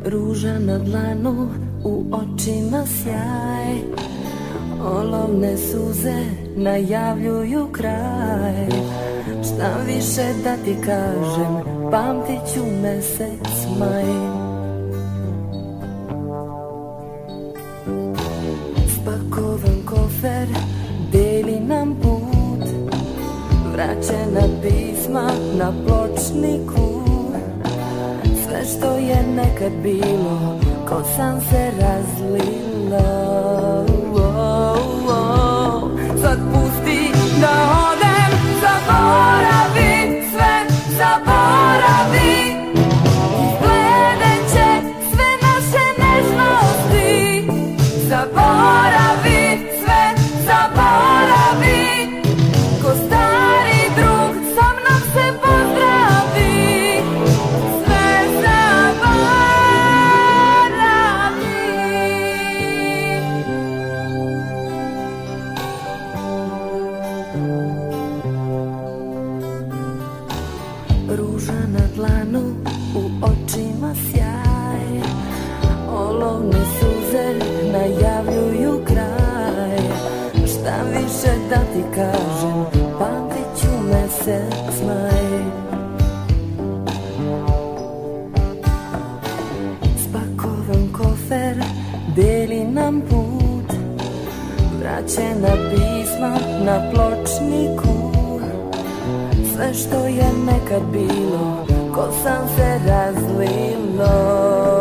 Ruža na dlanu, u očima sjaj, olovne suze najavljuju kraj. Šta više da ti kažem, pamtit ću mesec maj. Spakovan kofer deli nam put, vraćena pisma na pločniku. Sve što je nekad bilo, ko san se razlilo. Sad pusti da odem, zaboravi sve, zaboravi. Izgledat će sve naše nežnosti. Zaboravi sve, zaboravi. Ko stari drug sa mnom se pozdravi. Ruža na dlanu, u očima sjaj, olovne suze najavljuju kraj. Šta više da ti kažem, pamtit ću mesec maj. Spakovan kofer deli nam put, vraćena pisma na pločniku. Sve što je nekad bilo, ko san se razlilo.